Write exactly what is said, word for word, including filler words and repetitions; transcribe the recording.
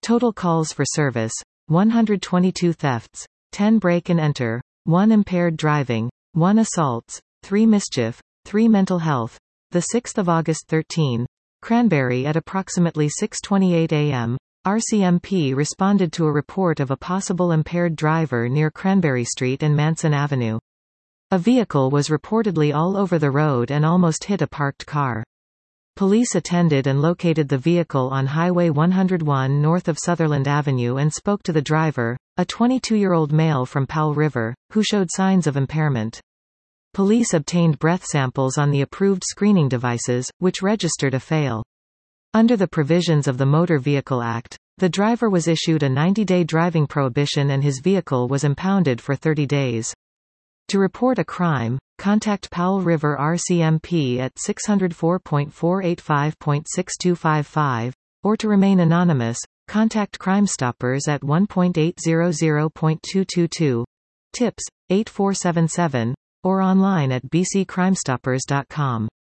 Total calls for service, one hundred twenty-two thefts, ten break and enter, one impaired driving, one assaults, three mischief, three mental health. The sixth of August thirteen. Cranberry at approximately six twenty-eight a m, R C M P responded to a report of a possible impaired driver near Cranberry Street and Manson Avenue. A vehicle was reportedly all over the road and almost hit a parked car. Police attended and located the vehicle on Highway one oh one north of Sutherland Avenue and spoke to the driver, a twenty-two-year-old male from Powell River, who showed signs of impairment. Police obtained breath samples on the approved screening devices, which registered a fail. Under the provisions of the Motor Vehicle Act, the driver was issued a ninety-day driving prohibition and his vehicle was impounded for thirty days. To report a crime, contact Powell River R C M P at six oh four, four eight five, six two five five, or to remain anonymous, contact Crime Stoppers at one eight hundred point two two two, tips, eight four seven seven, or online at b c crime stoppers dot com.